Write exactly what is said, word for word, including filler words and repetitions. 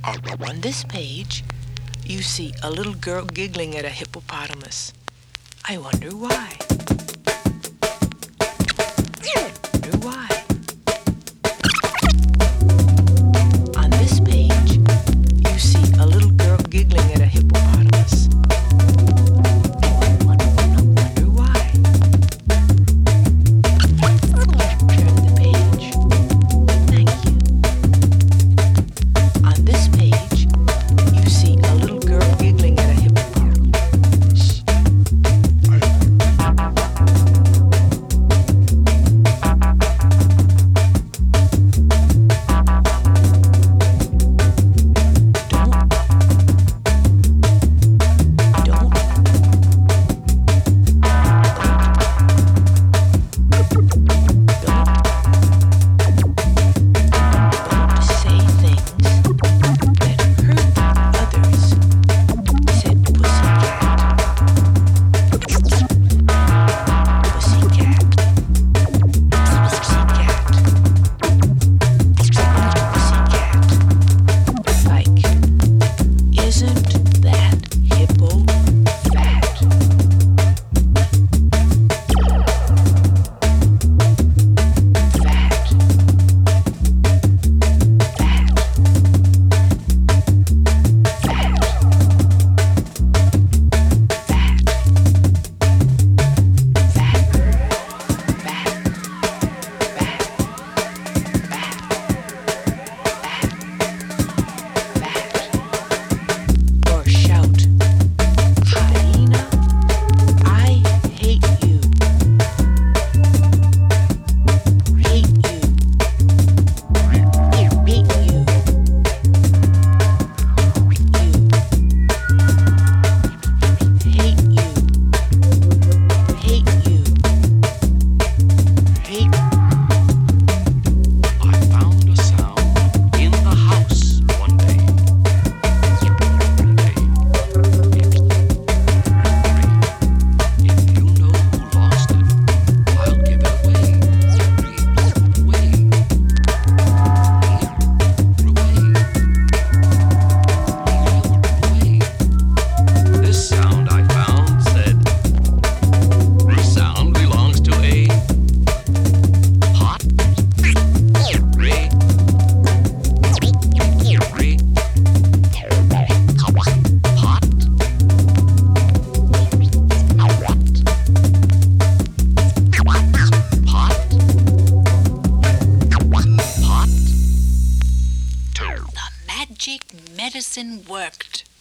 On this page, you see a little girl giggling at a hippopotamus. I wonder why. I wonder why. On this page, you see a little girl giggling at a hippopotamus. I wonder why. Turn the page. Thank you. On this page, you see a little girl giggling at a hippopotamus. Magic medicine worked.